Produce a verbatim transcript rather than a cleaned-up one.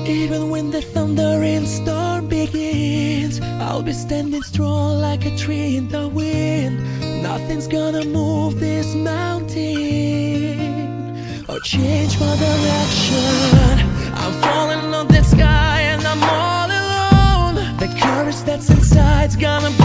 Even when the thunder and storm begins, I'll be standing strong like a tree in the wind. Nothing's gonna move this mountain or change my direction. I'm falling on that sky and I'm all alone. The courage that's inside's gonna